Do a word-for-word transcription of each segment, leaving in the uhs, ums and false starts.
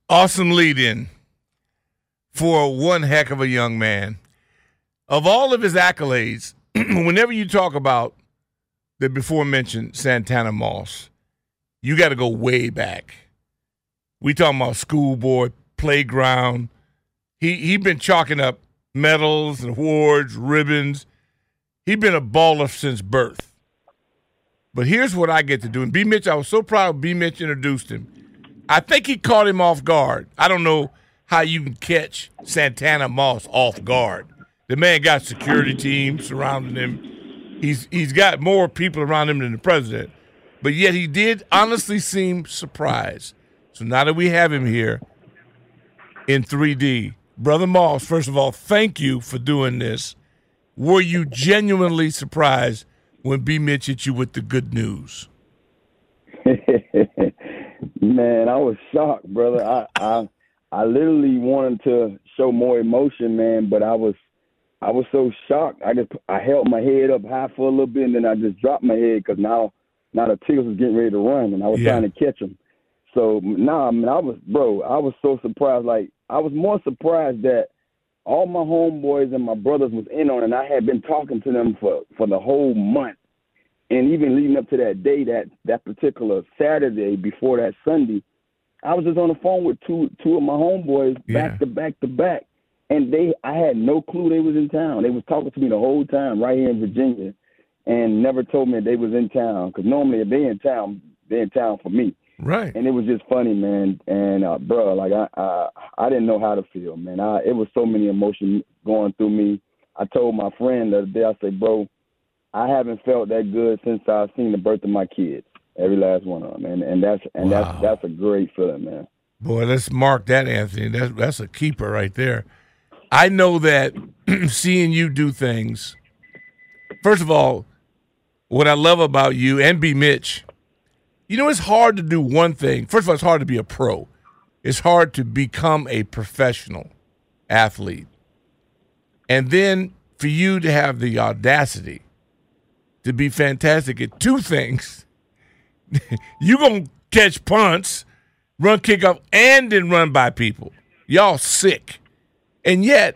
Awesome lead-in for one heck of a young man. Of all of his accolades, whenever you talk about the before-mentioned Santana Moss, you got to go way back. We talking about schoolboy, playground. He he been chalking up medals and awards, ribbons. He been a baller since birth. But here's what I get to do. And B. Mitch, I was so proud B. Mitch introduced him. I think he caught him off guard. I don't know how you can catch Santana Moss off guard. The man got security teams surrounding him. He's he's got more people around him than the president. But yet he did honestly seem surprised. So now that we have him here in three D, Brother Moss, first of all, thank you for doing this. Were you genuinely surprised when B. Mitch hit you with the good news? Man, I was shocked, brother. I, I I literally wanted to show more emotion, man, but I was I was so shocked. I just I held my head up high for a little bit, and then I just dropped my head because now now the Tigers was getting ready to run, and I was yeah. trying to catch them. So nah, I mean, I was bro. I was so surprised. Like I was more surprised that all my homeboys and my brothers was in on it, and I had been talking to them for, for the whole month. And even leading up to that day, that, that particular Saturday before that Sunday, I was just on the phone with two two of my homeboys yeah. back to back to back. And they I had no clue they was in town. They was talking to me the whole time right here in Virginia and never told me they was in town. Because normally if they in town, they're in town for me. Right. And it was just funny, man. And, uh, bro, like, I, I I didn't know how to feel, man. I, it was so many emotions going through me. I told my friend the other day, I said, bro, I haven't felt that good since I've seen the birth of my kids, every last one of them. And, and, that's, and wow. that's, that's a great feeling, man. Boy, let's mark that, Anthony. That's, that's a keeper right there. I know that seeing you do things, first of all, what I love about you and B. Mitch, you know, it's hard to do one thing. First of all, it's hard to be a pro. It's hard to become a professional athlete. And then for you to have the audacity to be fantastic at two things. You're going to catch punts, run kickoff, and then run by people. Y'all sick. And yet,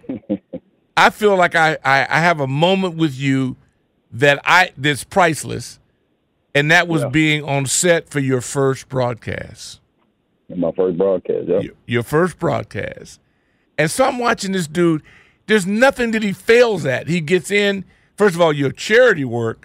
I feel like I, I, I have a moment with you that I that's priceless. And that was yeah. being on set for your first broadcast. My first broadcast, yeah. Your, your first broadcast. And so I'm watching this dude. There's nothing that he fails at. He gets in. First of all, your charity work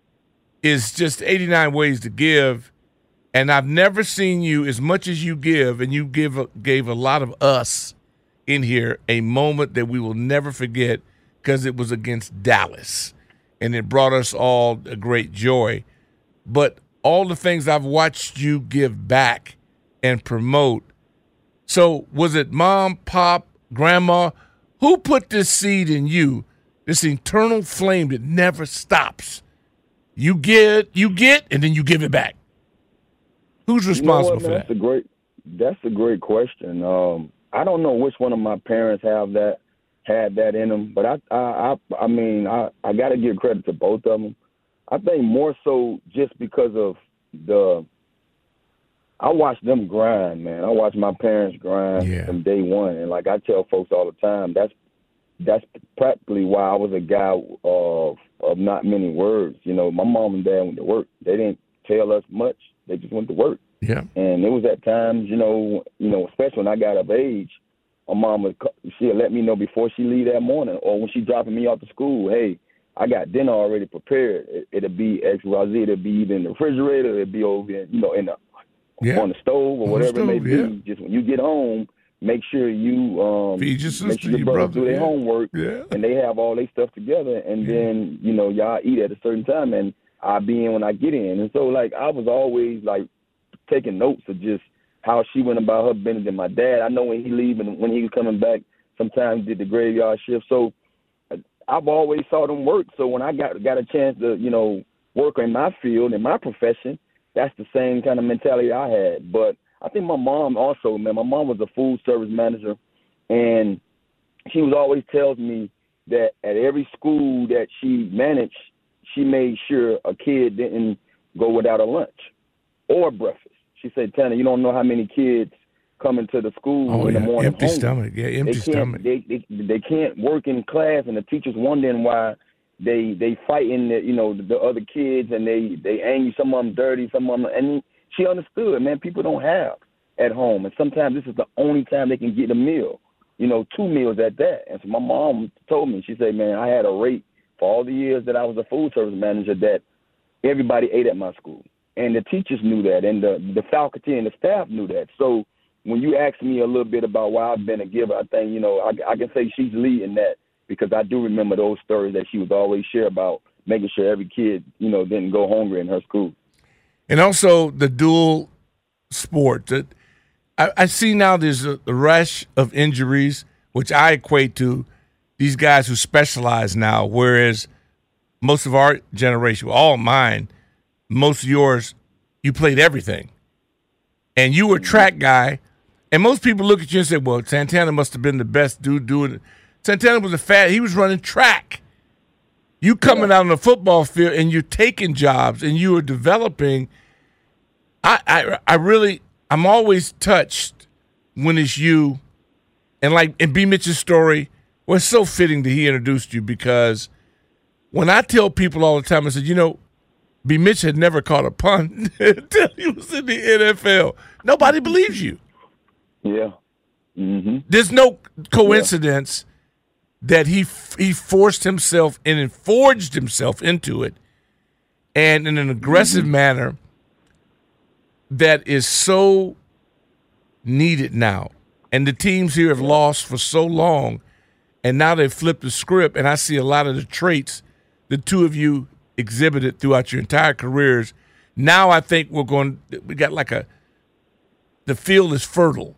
is just eighty-nine ways to give. And I've never seen you, as much as you give, and you give gave a lot of us in here a moment that we will never forget because it was against Dallas. And it brought us all a great joy. But all the things I've watched you give back and promote. So was it mom, pop, grandma? Who put this seed in you, this eternal flame that never stops? You get, you get, and then you give it back. Who's responsible you know what, man, for that's that? A great, that's a great question. Um, I don't know which one of my parents have that, had that in them, but I, I, I, I mean, I, I got to give credit to both of them. I think more so just because of the – I watched them grind, man. I watched my parents grind yeah. from day one. And like I tell folks all the time, that's that's practically why I was a guy of, of not many words. You know, my mom and dad went to work. They didn't tell us much. They just went to work. Yeah. And it was at times, you know, you know, especially when I got of age, my mom would she'd let me know before she leave that morning or when she dropping me off to school, hey, I got dinner already prepared. It, it'll be X Y Z. It'll be either in the refrigerator. It'll be over, in, you know, in the yeah. on the stove or on whatever stove, it may yeah. be. Just when you get home, make sure you um, feed your sister, make sure your, your brothers brother, do their yeah. homework, yeah. and they have all their stuff together. And yeah. then you know y'all eat at a certain time, and I'll be in when I get in. And so like I was always like taking notes of just how she went about her business. And my dad, I know when he leave and when he was coming back, sometimes did the graveyard shift. So I've always saw them work. So when I got got a chance to, you know, work in my field, in my profession, that's the same kind of mentality I had. But I think my mom also, man, my mom was a food service manager, and she was always tells me that at every school that she managed, she made sure a kid didn't go without a lunch or breakfast. She said, Tanner, you don't know how many kids coming to the school oh, in yeah. the morning. Empty hungry. stomach, yeah, empty they stomach. They, they they can't work in class, and the teachers wondering why they they fighting the, you know the, the other kids, and they they angry. Some of them dirty, some of them. And she understood, man. People don't have at home, and sometimes this is the only time they can get a meal. You know, two meals at that. And so my mom told me, she said, man, I had a rate for all the years that I was a food service manager that everybody ate at my school. And the teachers knew that, and the, the faculty and the staff knew that. So when you ask me a little bit about why I've been a giver, I think, you know, I, I can say she's leading that because I do remember those stories that she would always share about making sure every kid, you know, didn't go hungry in her school. And also the dual sport. That I, I see now there's a, a rush of injuries, which I equate to these guys who specialize now, whereas most of our generation, all mine, most of yours, you played everything. And you were a track guy, and most people look at you and say, well, Santana must have been the best dude doing it. Santana was a fat, he was running track. You coming yeah. out on the football field, and you're taking jobs, and you were developing. I, I, I really, I'm always touched when it's you. And like in B. Mitch's story, well, it's so fitting that he introduced you because when I tell people all the time, I said, you know, B. Mitch had never caught a punt until he was in the N F L. Nobody believes you. Yeah. Mm-hmm. There's no coincidence yeah. that he he forced himself in and forged himself into it, and in an aggressive mm-hmm. manner that is so needed now. And the teams here have lost for so long, and now they've flipped the script, and I see a lot of the traits the two of you exhibited throughout your entire careers. Now I think we're going – we got like a – the field is fertile.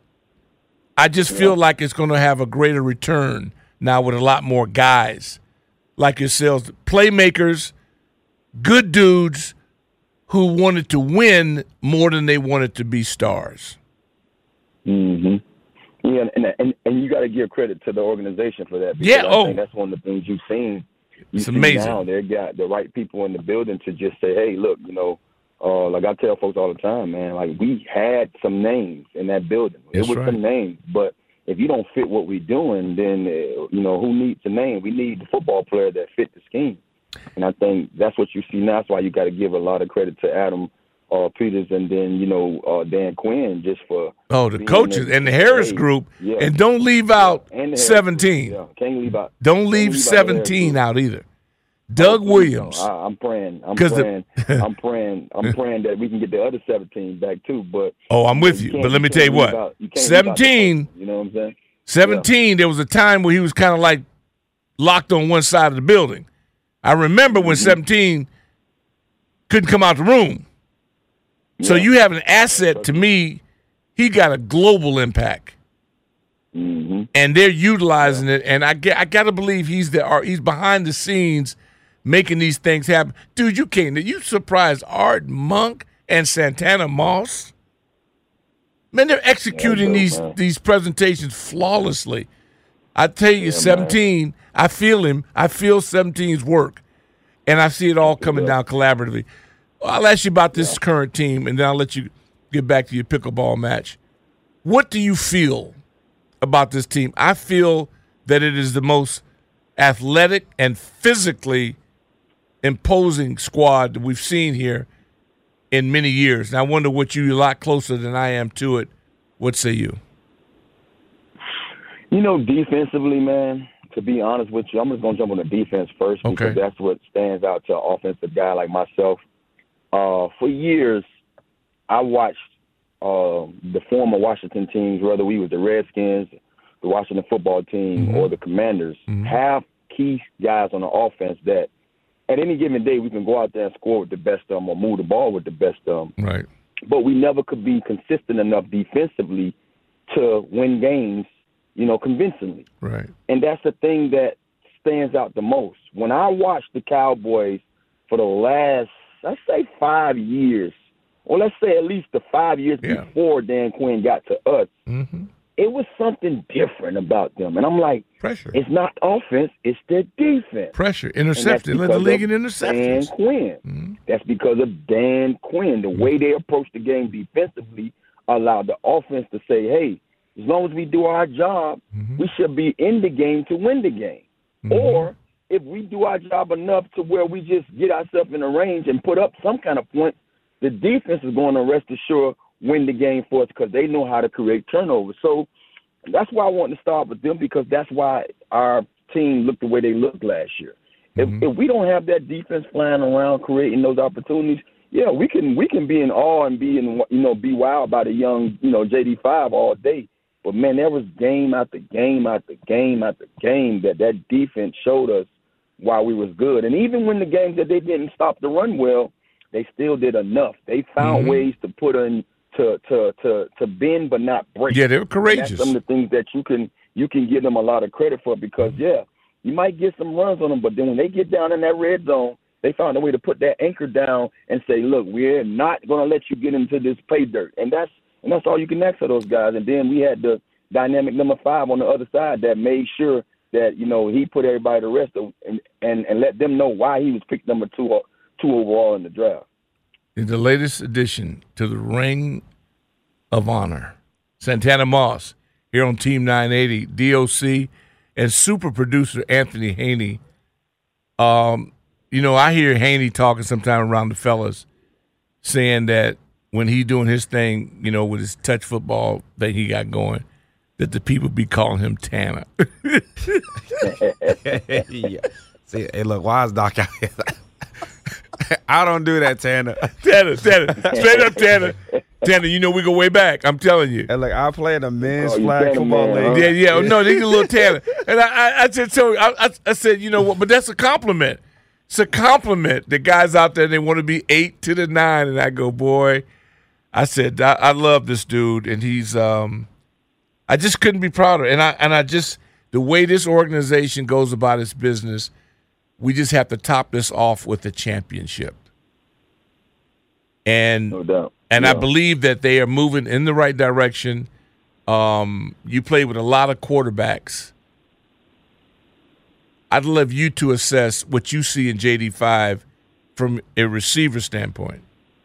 I just yeah. feel like it's going to have a greater return now with a lot more guys like yourselves, playmakers, good dudes who wanted to win more than they wanted to be stars. Mm-hmm. Yeah, and and, and you got to give credit to the organization for that. Yeah, I oh. think that's one of the things you've seen. You it's see amazing. Now they got the right people in the building to just say, hey, look, you know, uh, like I tell folks all the time, man, like we had some names in that building. That's it was right. some names, but if you don't fit what we're doing, then, uh, you know, who needs a name? We need the football player that fit the scheme. And I think that's what you see now. That's why you got to give a lot of credit to Adam uh, Peters and then, you know, uh, Dan Quinn just for – Oh, the coaches and the Harris hey, group. Yeah. And don't leave out yeah. seventeen. Yeah. Can't leave out. Don't leave leave seventeen out, out either. Doug oh, Williams. No, I, I'm praying. I'm praying. The, I'm praying. I'm praying that we can get the other seventeen back too. But oh, I'm with you. you But let me tell you what. Out, you seventeen. You know what I'm saying? seventeen. Yeah. There was a time where he was kind of like locked on one side of the building. I remember when mm-hmm. seventeen couldn't come out the room. Yeah. So you have an asset to me. He got a global impact, mm-hmm. and they're utilizing yeah. it. And I get, I got to believe he's the he's behind the scenes making these things happen. Dude, you can't. You surprised Art Monk and Santana Moss. Man, they're executing yeah, these man. these presentations flawlessly. I tell you, yeah, seventeen. Man. I feel him. I feel seventeen's work, and I see it all coming down collaboratively. I'll ask you about this yeah. current team, and then I'll let you get back to your pickleball match. What do you feel about this team? I feel that it is the most athletic and physically imposing squad that we've seen here in many years. And I wonder what you, a lot closer than I am to it. What say you? You know, defensively, man, to be honest with you, I'm just going to jump on the defense first because okay. that's what stands out to an offensive guy like myself. Uh, for years, I watched uh, the former Washington teams, whether we was the Redskins, the Washington football team, mm-hmm. or the Commanders, mm-hmm. have key guys on the offense that at any given day we can go out there and score with the best of them or move the ball with the best of them. Right. But we never could be consistent enough defensively to win games, you know, convincingly. Right. And that's the thing that stands out the most. When I watched the Cowboys for the last, let's say five years, or let's say at least the five years yeah. before Dan Quinn got to us, mm-hmm. it was something different about them. And I'm like, pressure. It's not offense, it's their defense. Pressure. Intercepted. Led the league in interceptions. Dan Quinn. Mm-hmm. That's because of Dan Quinn. The way they approach the game defensively allowed the offense to say, hey, as long as we do our job, mm-hmm. we should be in the game to win the game. Mm-hmm. Or if we do our job enough to where we just get ourselves in a range and put up some kind of points, the defense is going to rest assured win the game for us because they know how to create turnovers. So that's why I want to start with them, because that's why our team looked the way they looked last year. Mm-hmm. If, if we don't have that defense flying around creating those opportunities, yeah, we can we can be in awe and be in you know be wild by the young you know J D five all day. But man, there was game after game after game after game that that defense showed us why we was good. And even when the games that they didn't stop the run well, they still did enough. They found mm-hmm. ways to put in to to to to bend but not break. Yeah, they were courageous. And that's some of the things that you can you can give them a lot of credit for, because yeah, you might get some runs on them, but then when they get down in that red zone, they found a way to put that anchor down and say, look, we're not going to let you get into this pay dirt. And that's and that's all you can ask for those guys. And then we had the dynamic number five on the other side that made sure that, you know, he put everybody to rest and and, and let them know why he was picked number two, two overall in the draft. In the latest addition to the Ring of Honor, Santana Moss, here on Team nine eighty, D O C, and super producer Anthony Haney. Um, you know, I hear Haney talking sometime around the fellas, saying that when he doing his thing, you know, with his touch football thing he got going, that the people be calling him Tanner. Yeah. See, hey, look, why is Doc out here? I don't do that, Tanner. Tanner, Tanner, straight up Tanner. Tanner, you know we go way back. I'm telling you. And like I play in the men's oh, flag football league. Yeah, yeah. No, he's a little Tanner. And I, I, I said, so I, I, I said, you know what? But that's a compliment. It's a compliment. The guys out there, they want to be eight to the nine, and I go, boy. I said, I, I love this dude, and he's. Um, I just couldn't be prouder, and I and I just the way this organization goes about its business. We just have to top this off with a championship. And no doubt. and yeah. I believe that they are moving in the right direction. Um, you play with a lot of quarterbacks. I'd love you to assess what you see in J D five from a receiver standpoint.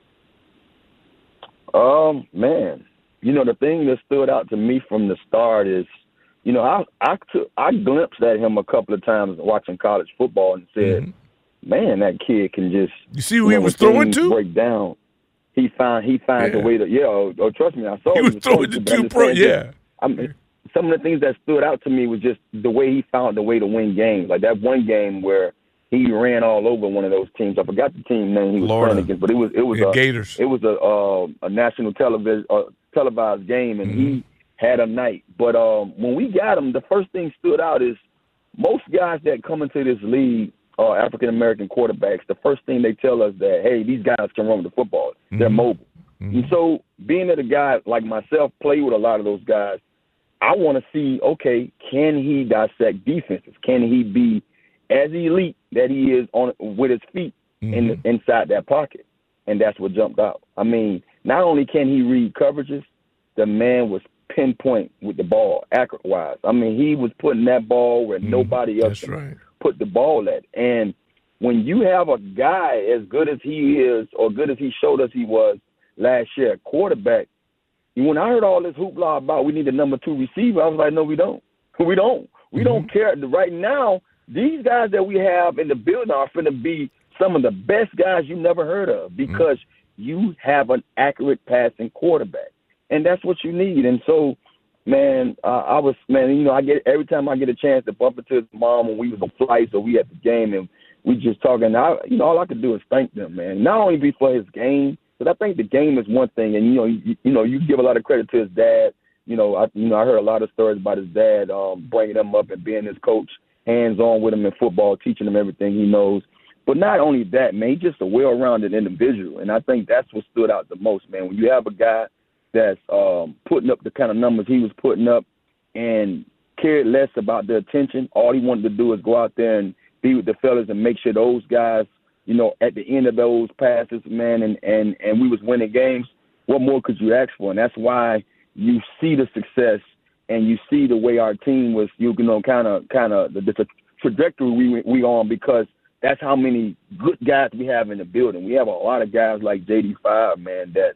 Um, man, you know, the thing that stood out to me from the start is, you know, I I, took, I glimpsed at him a couple of times watching college football and said, mm-hmm. man, that kid can just – You see who he was throwing to? Break down. He find he finds yeah. a way to – yeah, oh, oh, trust me, I saw he him. was throwing to two pro, yeah. I mean, some of the things that stood out to me was just the way he found the way to win games. Like that one game where he ran all over one of those teams. I forgot the team name he was Florida. playing against, but it was it was yeah, a Gators. It was a uh, a national television uh, televised game, and mm-hmm. he had a night. But um, when we got him, the first thing stood out is most guys that come into this league are African American quarterbacks. The first thing they tell us that, hey, these guys can run with the football. Mm-hmm. They're mobile. Mm-hmm. And so being that a guy like myself play with a lot of those guys, I want to see, okay, can he dissect defenses? Can he be as elite that he is on with his feet mm-hmm. in, inside that pocket? And that's what jumped out. I mean, not only can he read coverages, the man was pinpoint with the ball, accurate-wise. I mean, he was putting that ball where mm-hmm. nobody else can right. put the ball at. And when you have a guy as good as he is or good as he showed us he was last year at quarterback, when I heard all this hoopla about we need a number two receiver, I was like, no, we don't. We don't. We mm-hmm. don't care. Right now, these guys that we have in the building are going to be some of the best guys you never heard of because mm-hmm. you have an accurate passing quarterback. And that's what you need. And so, man, uh, I was, man, you know, I get every time I get a chance to bump into his mom when we was on flights or we at the game and we just talking, I, you know, all I could do is thank them, man. Not only be for his game, but I think the game is one thing. And, you know, you, you know, you give a lot of credit to his dad. You know, I, you know, I heard a lot of stories about his dad um, bringing him up and being his coach, hands-on with him in football, teaching him everything he knows. But not only that, man, he's just a well-rounded individual. And I think that's what stood out the most, man. When you have a guy that's um, putting up the kind of numbers he was putting up and cared less about the attention. All he wanted to do is go out there and be with the fellas and make sure those guys, you know, at the end of those passes, man, and, and, and we was winning games. What more could you ask for? And that's why you see the success and you see the way our team was, you know, kind of kind of the, the trajectory we we on because that's how many good guys we have in the building. We have a lot of guys like J D five, man, that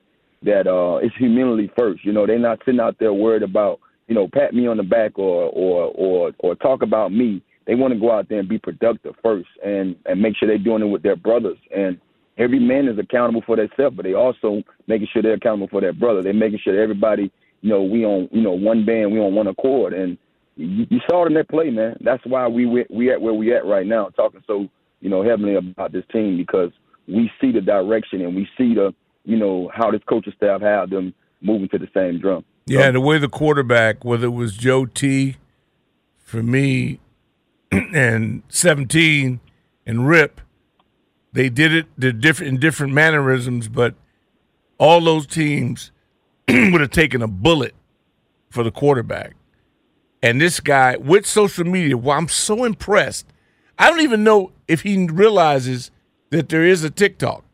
that uh, it's humility first. You know, they're not sitting out there worried about, you know, pat me on the back or or or, or talk about me. They want to go out there and be productive first and, and make sure they're doing it with their brothers. And every man is accountable for themselves, but they also making sure they're accountable for their brother. They're making sure that everybody, you know, we on, you know, one band, we on one accord. And you, you saw it in that play, man. That's why we we at where we at right now, talking so, you know, heavily about this team, because we see the direction and we see the, you know, how this coaching staff have them moving to the same drum. Yeah, the way the quarterback, whether it was Joe T, for me, and seventeen and Rip, they did it they're different in different mannerisms, but all those teams would have taken a bullet for the quarterback. And this guy, with social media, well, I'm so impressed. I don't even know if he realizes that there is a TikTok.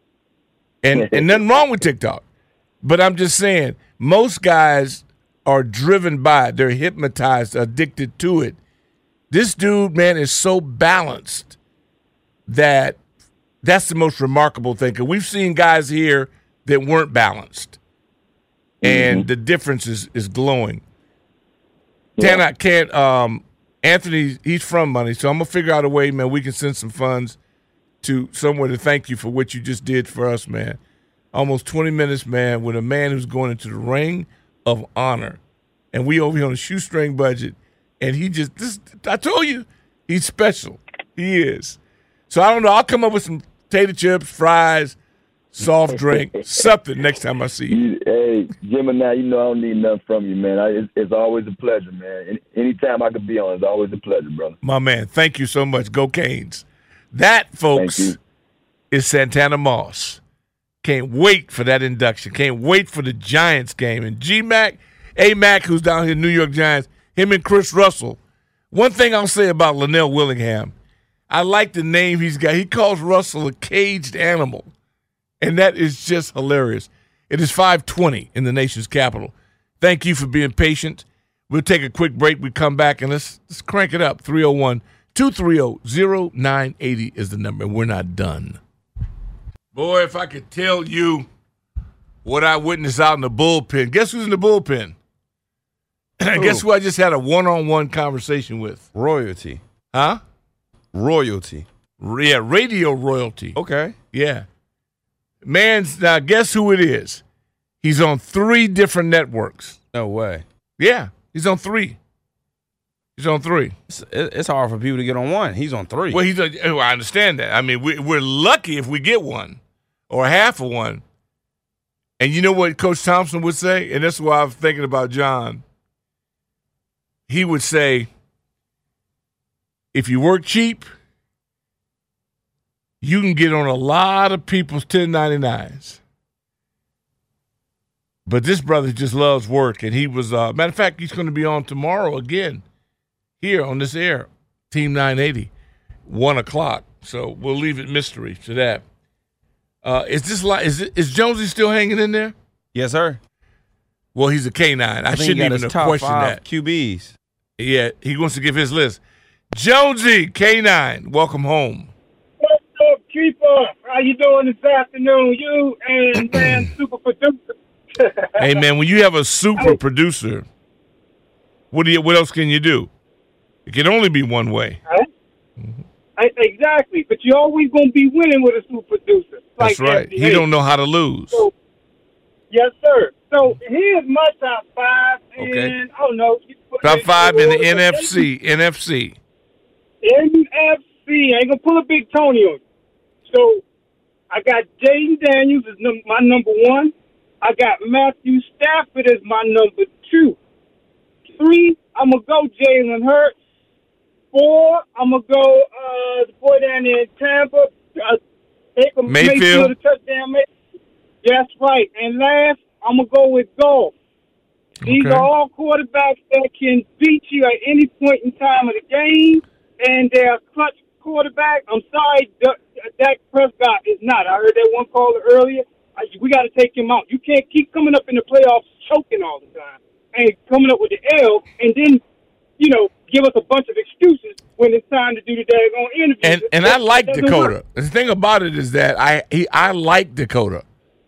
And, and nothing wrong with TikTok. But I'm just saying, most guys are driven by it. They're hypnotized, addicted to it. This dude, man, is so balanced that that's the most remarkable thing. Because we've seen guys here that weren't balanced, and mm-hmm. the difference is, is glowing. Yeah. Can I can't um, Anthony? He's from Money, so I'm gonna figure out a way, man. We can send some funds to somewhere to thank you for what you just did for us, man. Almost twenty minutes, man, with a man who's going into the ring of honor, and we over here on a shoestring budget. And he just, this, I told you, he's special. He is. So I don't know. I'll come up with some potato chips, fries, soft drink, something next time I see you. Hey, Gemini, you know I don't need nothing from you, man. I, it's, it's always a pleasure, man. Anytime I could be on, it's always a pleasure, brother. My man, thank you so much. Go Canes. That, folks, is Santana Moss. Can't wait for that induction. Can't wait for the Giants game. And G-Mac, A-Mac, who's down here, New York Giants, him and Chris Russell. One thing I'll say about Linnell Willingham, I like the name he's got. He calls Russell a caged animal, and that is just hilarious. It is five twenty in the nation's capital. Thank you for being patient. We'll take a quick break. We come back, and let's, let's crank it up. three oh one, two three oh, oh nine eight oh is the number, and we're not done. Boy, if I could tell you what I witnessed out in the bullpen. Guess who's in the bullpen? Guess who I just had a one-on-one conversation with? Royalty. Huh? Royalty. Yeah, radio royalty. Okay. Yeah. Man's, now guess who it is? He's on three different networks. No way. Yeah, he's on three. He's on three. It's, it's hard for people to get on one. He's on three. Well, he's. A, oh, I understand that. I mean, we, we're lucky if we get one or half of one. And you know what Coach Thompson would say? And that's why I'm thinking about John. He would say, if you work cheap, you can get on a lot of people's ten ninety-nines. But this brother just loves work, and he was, uh, matter of fact, he's going to be on tomorrow again here on this air, Team nine eighty, one o'clock. So we'll leave it mystery to that. Uh, is this like, is it, is Jonesy still hanging in there? Yes, sir. Well, he's a K nine. I, I shouldn't even have questioned that. Q Bs. Yeah, he wants to give his list. Jonesy, K nine, welcome home. What's up, Keeper? How you doing this afternoon? You and, man, super producer. Hey, man, when you have a super producer, what do you? What else can you do? It can only be one way. Right? Mm-hmm. I, exactly, but you're always going to be winning with a super producer. That's like right. He don't know how to lose. So, yes, sir. So here's my top five. And okay. I don't know. Top five in the N F C. N F C. N F C. I ain't going to pull a big Tony on you. So I got Jaden Daniels as num- my number one. I got Matthew Stafford as my number two. Three, I'm going to go Jalen Hurts. Four, I'm going to go uh, the boy down there in Tampa. Uh, take him, Mayfield. Mayfield a touchdown. That's right. And last, I'm going to go with Goff. These okay. are all quarterbacks that can beat you at any point in time of the game, and they're a clutch quarterback. I'm sorry, Dak Prescott is not. I heard that one caller earlier. We got to take him out. You can't keep coming up in the playoffs choking all the time and coming up with the L and then, you know, give us a bunch of excuses when it's time to do the daggone interview. And and I like Dakota. Work. The thing about it is that I he, I like Dakota.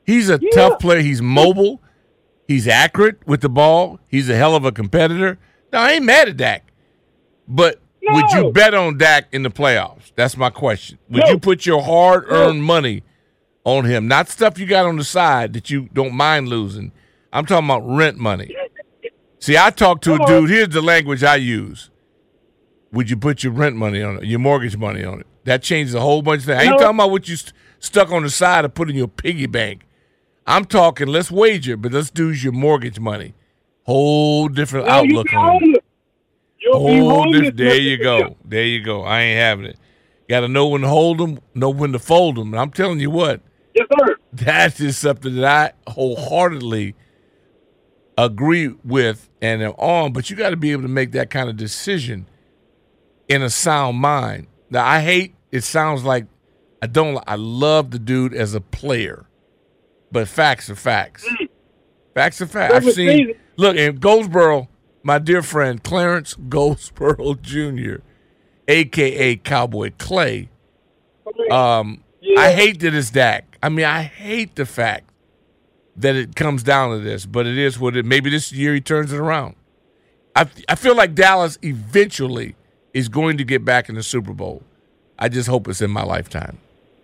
He's a Yeah. tough player. He's mobile. He's accurate with the ball. He's a hell of a competitor. No, I ain't mad at Dak. But No. would you bet on Dak in the playoffs? That's my question. Would No. you put your hard-earned money on him? Not stuff you got on the side that you don't mind losing. I'm talking about rent money. See, I talked to a Come on. dude. Here's the language I use. Would you put your rent money on it, your mortgage money on it? That changes a whole bunch of things. I ain't No. talking about what you st- stuck on the side or put in your piggy bank. I'm talking, let's wager, but let's do your mortgage money. Whole different Well, you outlook be on it. homeless. You'll be Whole homeless. diff- there you go. There you go. I ain't having it. Got to know when to hold them, know when to fold them. And I'm telling you what, Yes, sir. that is something that I wholeheartedly agree with and am on, but you got to be able to make that kind of decision in a sound mind. Now, I hate, it sounds like I don't, I love the dude as a player, but facts are facts. Facts are facts. I've Perfect seen, season. look, in Goldsboro, my dear friend Clarence Goldsboro Junior, a k a. Cowboy Clay, um, Yeah. I hate that it's Dak. I mean, I hate the fact that it comes down to this, but it is what it. Maybe this year he turns it around. I I feel like Dallas eventually is going to get back in the Super Bowl. I just hope it's in my lifetime.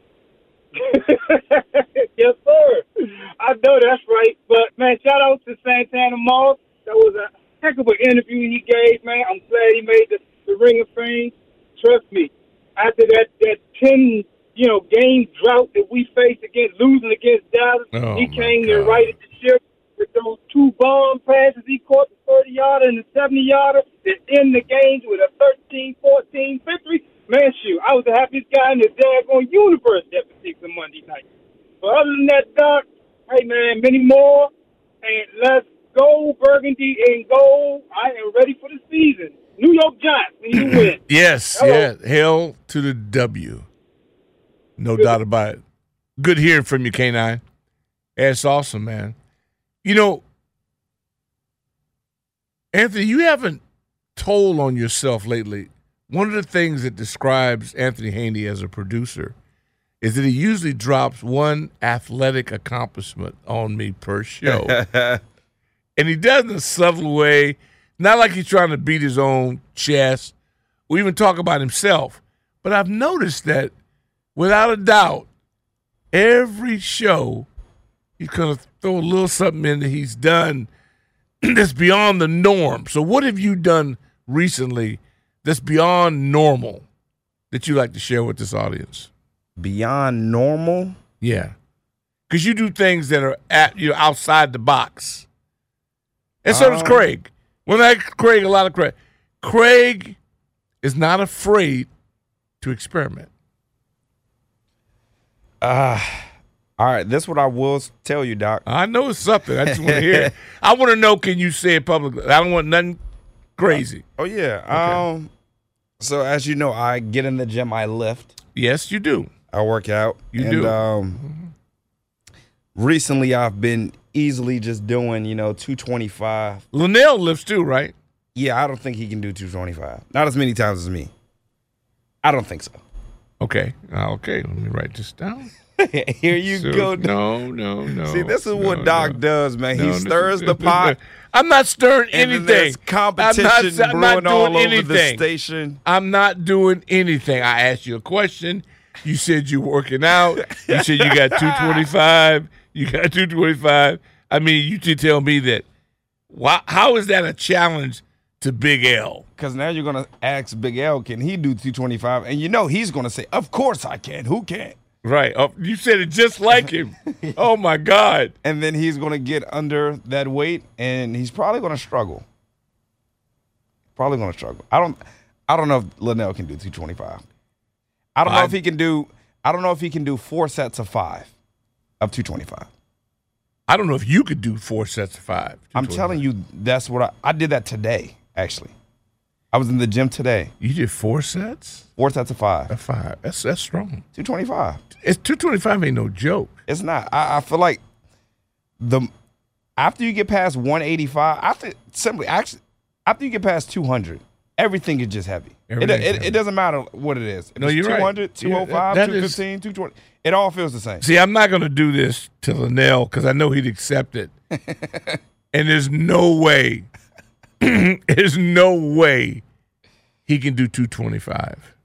Yes, sir. I know that's right. But, man, shout out to Santana Moss. That was a heck of an interview he gave, man. I'm glad he made the, the Ring of Fame. Trust me, after that, that ten, you know, game drought that we faced against losing against Dallas, Oh, he my came there God. right at the ship with those two bomb passes he caught, the thirty-yarder and the seventy-yarder, that end the games with a thirteen fourteen victory. Man, shoot, I was the happiest guy in the daggone universe that particular Monday night. But other than that, Doc, hey, man, many more, and let's go Burgundy and gold. I am ready for the season. New York Giants, need to win. Yes, Hello. yeah. Hell to the W. No doubt about it. Good hearing from you, K nine. That's awesome, man. You know, Anthony, you haven't told on yourself lately. One of the things that describes Anthony Haney as a producer is that he usually drops one athletic accomplishment on me per show. And he does it in a subtle way, not like he's trying to beat his own chest or even talk about himself. But I've noticed that, without a doubt, every show he's going to throw a little something in that he's done that's beyond the norm. So what have you done recently that's beyond normal that you like to share with this audience? Beyond normal? Yeah. Because you do things that are at you know, outside the box. And so does Um, Craig. When I Craig, a lot of Craig. Craig is not afraid to experiment. Uh, all right, this is what I will tell you, Doc. I know it's something. I just want to hear it. I want to know, can you say it publicly? I don't want nothing crazy. Oh, yeah. Um. So, as you know, I get in the gym, I lift, Yes, you do. I work out. You and, do. Um, recently, I've been easily just doing, you know, two twenty-five. Linnell lifts too, right? Yeah, I don't think he can do two twenty-five. Not as many times as me. I don't think so. Okay. Uh, okay. Let me write this down. Here you So- go. No, no, no. See, this is no, what Doc no. does, man. No, He this stirs is- the pot. I'm not stirring And then anything. there's competition I'm not, I'm not brewing all doing over the anything. station. I'm not doing anything. I asked you a question. You said you're working out. You said you got two twenty-five. You got two twenty-five. I mean, you to tell me that. Why, how is that a challenge to Big L? Because now you're going to ask Big L, can he do two twenty-five? And you know he's going to say, of course I can. Who can't? Right. Oh, you said it just like him. Oh, my God. And then he's going to get under that weight, and he's probably going to struggle. Probably going to struggle. I don't I don't know if Linnell can do two twenty-five. I don't know I- if he can do I don't know if he can do four sets of five of two twenty-five. I don't know if you could do four sets of five. I'm telling you, that's what I I did that today, actually. I was in the gym today. You did four sets Four sets of five. of five. That's that's strong. two twenty-five. It's two twenty-five ain't no joke. It's not. I, I feel like the after you get past one eighty-five, after simply actually after you get past two hundred, everything is just heavy. It, it, it doesn't matter what it is. If no, you're two hundred, right. two oh five, yeah, two fifteen, two twenty. It all feels the same. See, I'm not going to do this to Linnell because I know he'd accept it. And there's no way, there's no way he can do two twenty-five.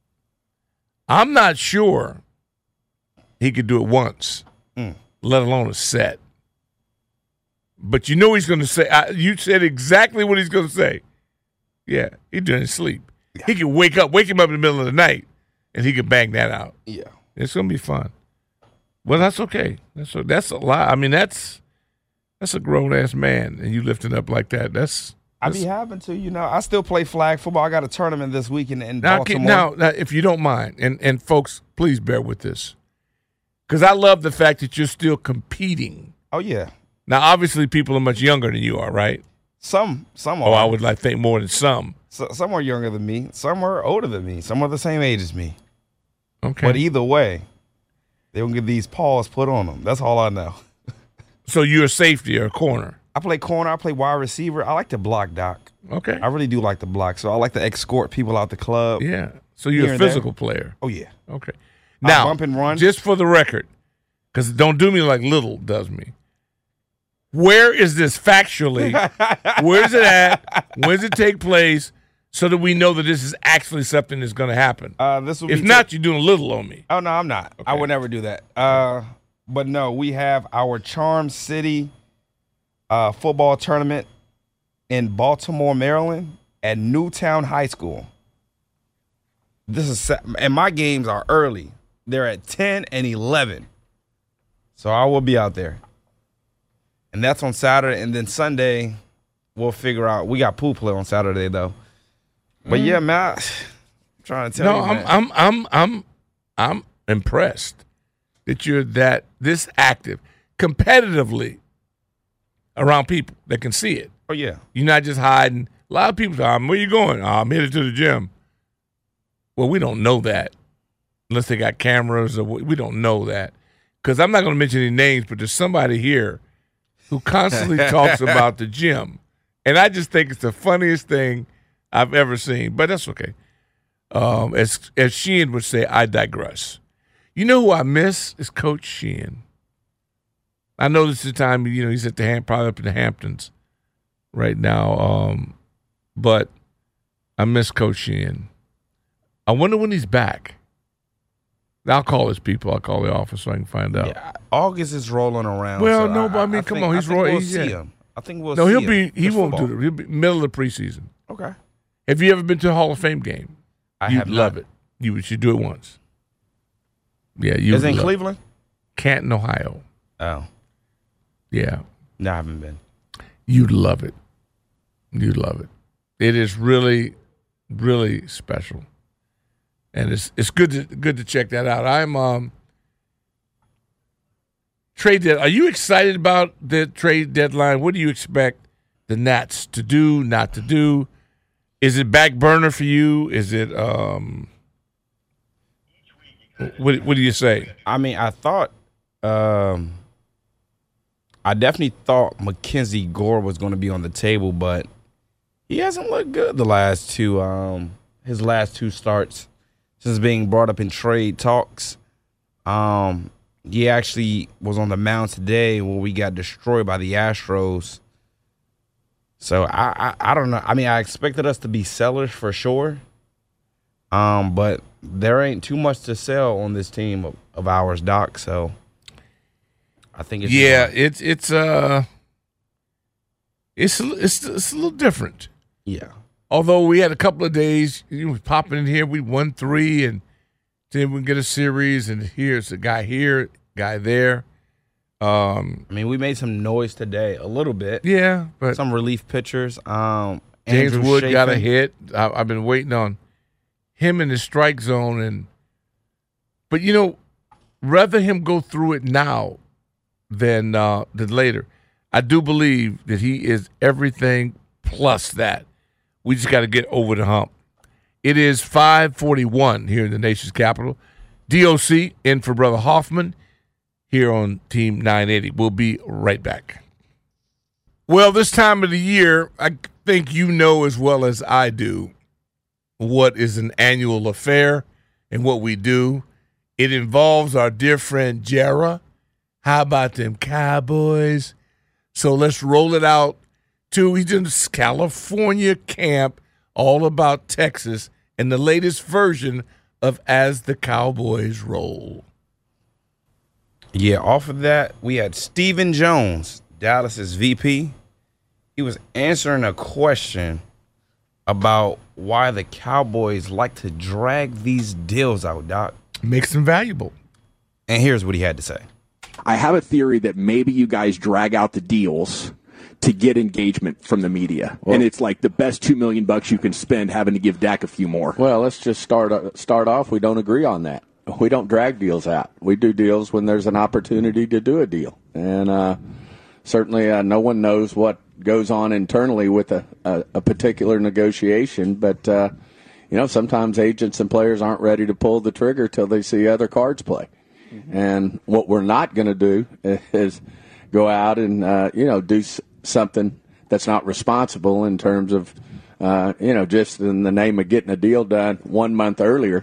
I'm not sure he could do it once, mm. let alone a set. But you know he's going to say, I, you said exactly what he's going to say. Yeah, he's doing his sleep. Yeah. He can wake up, wake him up in the middle of the night, and he can bang that out. Yeah. It's going to be fun. Well, that's okay. That's a, that's a lot. I mean, that's that's a grown-ass man, and you lifting up like that. That's, that's I be having to, you know. I still play flag football. I got a tournament this weekend in now, Baltimore. Now, now, if you don't mind, and, and folks, please bear with this, because I love the fact that you're still competing. Oh, yeah. Now, obviously, people are much younger than you are, right? Some, some are. Oh, I would like think more than some. So, some are younger than me. Some are older than me. Some are the same age as me. Okay. But either way, they will get these paws put on them. That's all I know. So you're a safety or a corner? I play corner. I play wide receiver. I like to block, Doc. Okay. I really do like to block. So I like to escort people out the club. Yeah. So you're a physical player. Oh, yeah. Okay. Now, bump and run. Just for the record, because don't do me like Little does me. Where is this factually? Where is it at? When does it take place? So that we know that this is actually something that's going to happen. Uh, this will be if not, t- you're doing a little on me. Oh, no, I'm not. Okay. I would never do that. Uh, but, no, we have our Charm City uh, football tournament in Baltimore, Maryland at Newtown High School. This is and my games are early. They're at ten and eleven. So I will be out there. And that's on Saturday. And then Sunday, we'll figure out. We got pool play on Saturday, though. But yeah, man, I'm trying to tell no, you. No, I'm, I'm, I'm, I'm, I'm impressed that you're that this active competitively around people that can see it. Oh yeah, you're not just hiding. A lot of people say, "Where you going?" Oh, I'm headed to the gym. Well, we don't know that unless they got cameras, or we don't know that because I'm not going to mention any names, but there's somebody here who constantly talks about the gym, and I just think it's the funniest thing I've ever seen, but that's okay. Um, as as Sheehan would say, I digress. You know who I miss is Coach Sheehan. I know this is the time, you know, he's at the Ham, probably up in the Hamptons right now, um, but I miss Coach Sheehan. I wonder when he's back. I'll call his people. I'll call the office so I can find out. Yeah, August is rolling around. Well, so no, I, but I mean, I come think, on, he's I think rolling. We'll he's, see yeah. him. I think we'll. No, see he'll him. be. He It's won't football. do it. He'll be middle of the preseason. Okay. Have you ever been to a Hall of Fame game? I You'd have love not. it. You should do it once. Yeah, you. Is it in Cleveland? Canton, Ohio. Oh. Yeah. No, I haven't been. You'd love it. You'd love it. It is really, really special, and it's it's good to good to check that out. I'm um trade dead. Are you excited about the trade deadline? What do you expect the Nats to do, not to do? Is it back burner for you? Is it um? What what do you say? I mean, I thought, um, I definitely thought Mackenzie Gore was going to be on the table, but he hasn't looked good the last two, um, his last two starts since being brought up in trade talks. Um, he actually was on the mound today when we got destroyed by the Astros. So I, I, I don't know. I mean, I expected us to be sellers for sure. Um, but there ain't too much to sell on this team of, of ours, Doc. So I think it's yeah, fun. it's it's uh, it's it's it's a little different. Yeah. Although we had a couple of days, you know, popping in here, we won three, and then we get a series, and here's a guy here, guy there. Um, I mean, we made some noise today, a little bit. Yeah, but some relief pitchers. Um, James Andrew Wood Chafin. got a hit. I, I've been waiting on him in the strike zone, and but you know, rather him go through it now than uh, than later. I do believe that he is everything plus that. We just got to get over the hump. It is five forty-one here in the nation's capital. D O C in for Brother Hoffman here on Team nine eighty. We'll be right back. Well, this time of the year, I think you know as well as I do what is an annual affair and what we do. It involves our dear friend Jara. How about them Cowboys? So let's roll it out to he's in this California camp all about Texas and the latest version of As the Cowboys Roll. Yeah, off of that, we had Stephen Jones, Dallas's V P. He was answering a question about why the Cowboys like to drag these deals out, Doc. Makes them valuable. And here's what he had to say. I have a theory that maybe you guys drag out the deals to get engagement from the media, well, and it's like the best two million bucks you can spend having to give Dak a few more. Well, let's just start start off. We don't agree on that. We don't drag deals out. We do deals when there's an opportunity to do a deal, and uh, certainly uh, no one knows what goes on internally with a, a, a particular negotiation. But uh, you know, sometimes agents and players aren't ready to pull the trigger till they see other cards play. Mm-hmm. And what we're not going to do is go out and uh, you know do something that's not responsible in terms of, uh, you know, just in the name of getting a deal done one month earlier,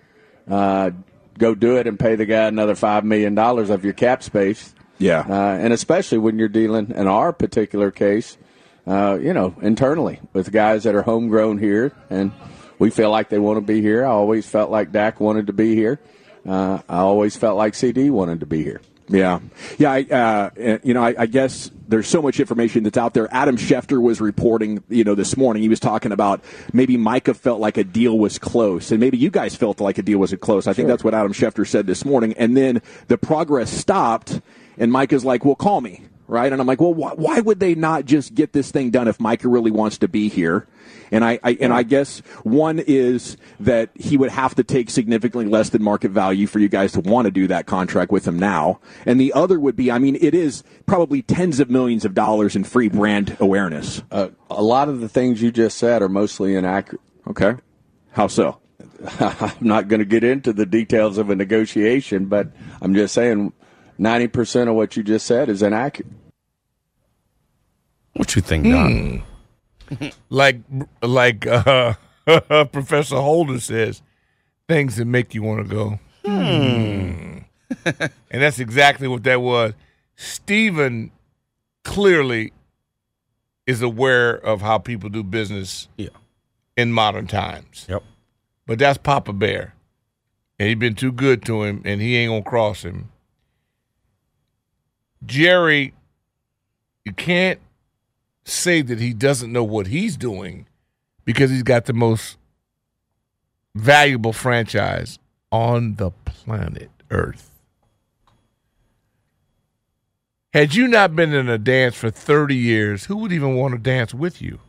uh, go do it and pay the guy another five million dollars of your cap space. Yeah. Uh, and especially when you're dealing, in our particular case, uh, you know, internally with guys that are homegrown here, and we feel like they want to be here. I always felt like Dak wanted to be here. Uh, I always felt like C D wanted to be here. Yeah. Yeah, I, uh, you know, I, I guess there's so much information that's out there. Adam Schefter was reporting, you know, this morning. He was talking about maybe Micah felt like a deal was close, and maybe you guys felt like a deal was close. I think Sure. that's what Adam Schefter said this morning. And then the progress stopped, and Micah's like, well, call me, right? And I'm like, well, wh- why would they not just get this thing done if Micah really wants to be here? And I, I and I guess one is that he would have to take significantly less than market value for you guys to want to do that contract with him now. And the other would be, I mean, it is probably tens of millions of dollars in free brand awareness. Uh, a lot of the things you just said are mostly inaccurate. Okay. How so? I'm not going to get into the details of a negotiation, but I'm just saying ninety percent of what you just said is inaccurate. What you think, Doc? like like uh, Professor Holder says, things that make you want to go, hmm. And that's exactly what that was. Stephen clearly is aware of how people do business Yeah. in modern times. Yep. But that's Papa Bear. And he's been too good to him, and he ain't going to cross him. Jerry, you can't say that he doesn't know what he's doing because he's got the most valuable franchise on the planet Earth. Had you not been in a dance for thirty years, who would even want to dance with you?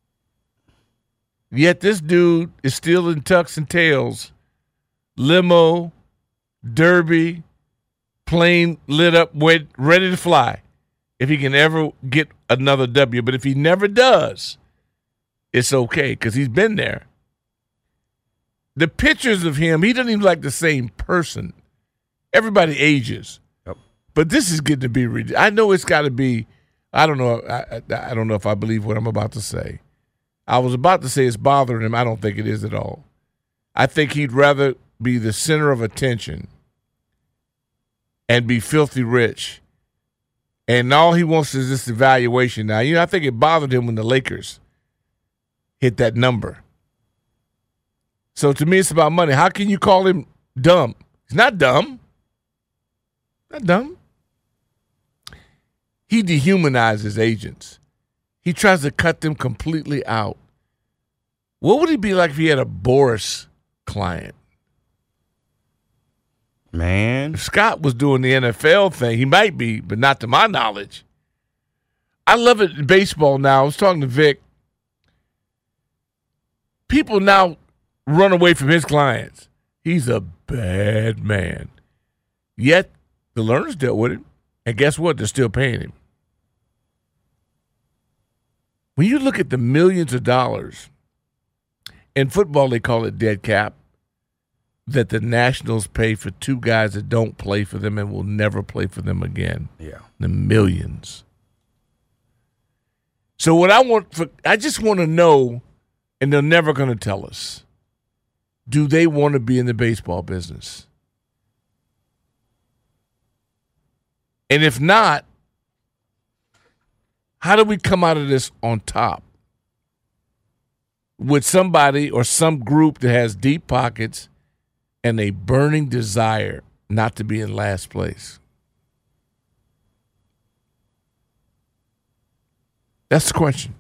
Yet this dude is still in tux and tails, limo, derby, plane lit up, ready to fly. If he can ever get another W. But if he never does, it's okay because he's been there. The pictures of him, he doesn't even look like the same person. Everybody ages. Yep. But this is getting to be ridiculous. I know it's got to be, I don't know, I, I, I don't know if I believe what I'm about to say. I was about to say it's bothering him. I don't think it is at all. I think he'd rather be the center of attention and be filthy rich. And all he wants is this evaluation now. You know, I think it bothered him when the Lakers hit that number. So to me, it's about money. How can you call him dumb? He's not dumb. Not dumb. He dehumanizes agents. He tries to cut them completely out. What would he be like if he had a Boris client? Man. If Scott was doing the N F L thing, he might be, but not to my knowledge. I love it in baseball now. I was talking to Vic. People now run away from his clients. He's a bad man. Yet, the learners dealt with him. And guess what? They're still paying him. When you look at the millions of dollars, in football they call it dead cap, that the Nationals pay for two guys that don't play for them and will never play for them again. Yeah. The millions. So what I want, for, I just want to know, and they're never going to tell us. do they want to be in the baseball business? And if not, how do we come out of this on top? With somebody or some group that has deep pockets and a burning desire not to be in last place? That's the question.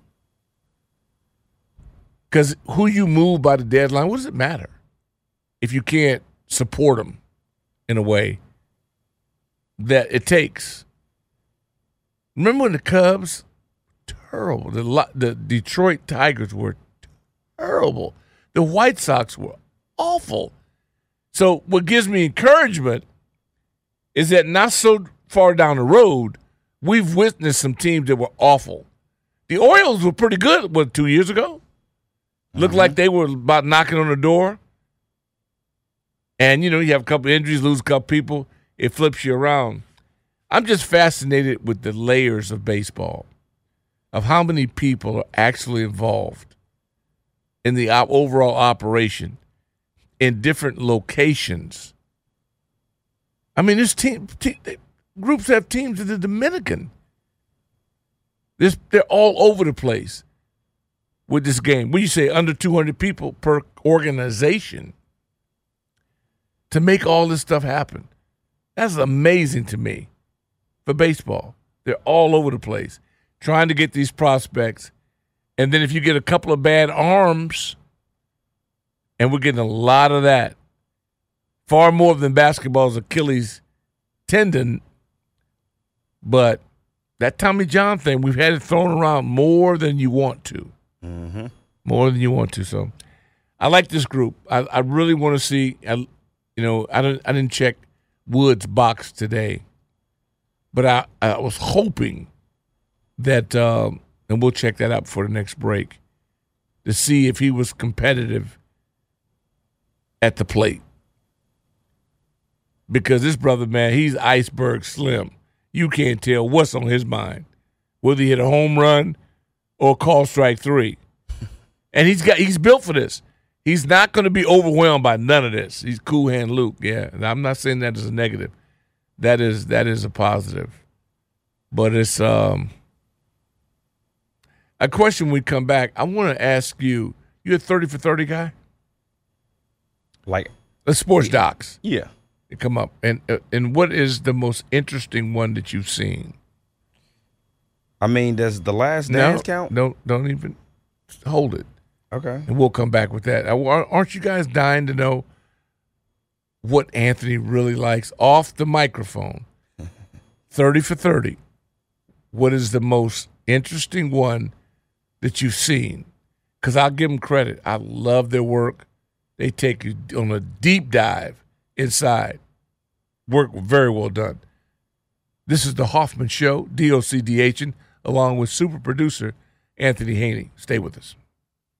Because who you move by the deadline, what does it matter if you can't support them in a way that it takes? Remember when the Cubs, terrible. The, the Detroit Tigers were terrible. The White Sox were awful. So what gives me encouragement is that not so far down the road, we've witnessed some teams that were awful. The Orioles were pretty good, what, two years ago? Looked mm-hmm. like they were about knocking on the door. And, you know, you have a couple injuries, lose a couple people, it flips you around. I'm just fascinated with the layers of baseball, of how many people are actually involved in the op- overall operation in different locations. I mean, there's team, team they, groups have teams in the Dominican. This, they're all over the place with this game. When you say under two hundred people per organization to make all this stuff happen, that's amazing to me for baseball. They're all over the place trying to get these prospects. And then if you get a couple of bad arms, and we're getting a lot of that, far more than basketball's Achilles tendon, but that Tommy John thing, we've had it thrown around more than you want to. Mm-hmm. More than you want to. So I like this group. I, I really want to see, I, you know, I didn't, I didn't check Wood's box today, but I, I was hoping that, um, and we'll check that out for the next break, to see if he was competitive at the plate. Because this brother, man, he's iceberg slim. You can't tell what's on his mind, whether he hit a home run or call strike three. And he's got he's built for this. He's not going to be overwhelmed by none of this. He's cool hand Luke, yeah. And I'm not saying that as a negative. That is that is a positive. But it's um, a question when we come back. I want to ask you, you a thirty for thirty guy? Like the sports yeah. docs. Yeah. Come up, and uh, and what is the most interesting one that you've seen? I mean, does the Last Dance no, count? No, don't even hold it. Okay, and we'll come back with that. Aren't you guys dying to know what Anthony really likes off the microphone? Thirty for thirty. What is the most interesting one that you've seen? Because I'll give them credit. I love their work. They take you on a deep dive inside. Work very well done. This is the Hoffman Show, D O C D H, along with super producer Anthony Haney. Stay with us.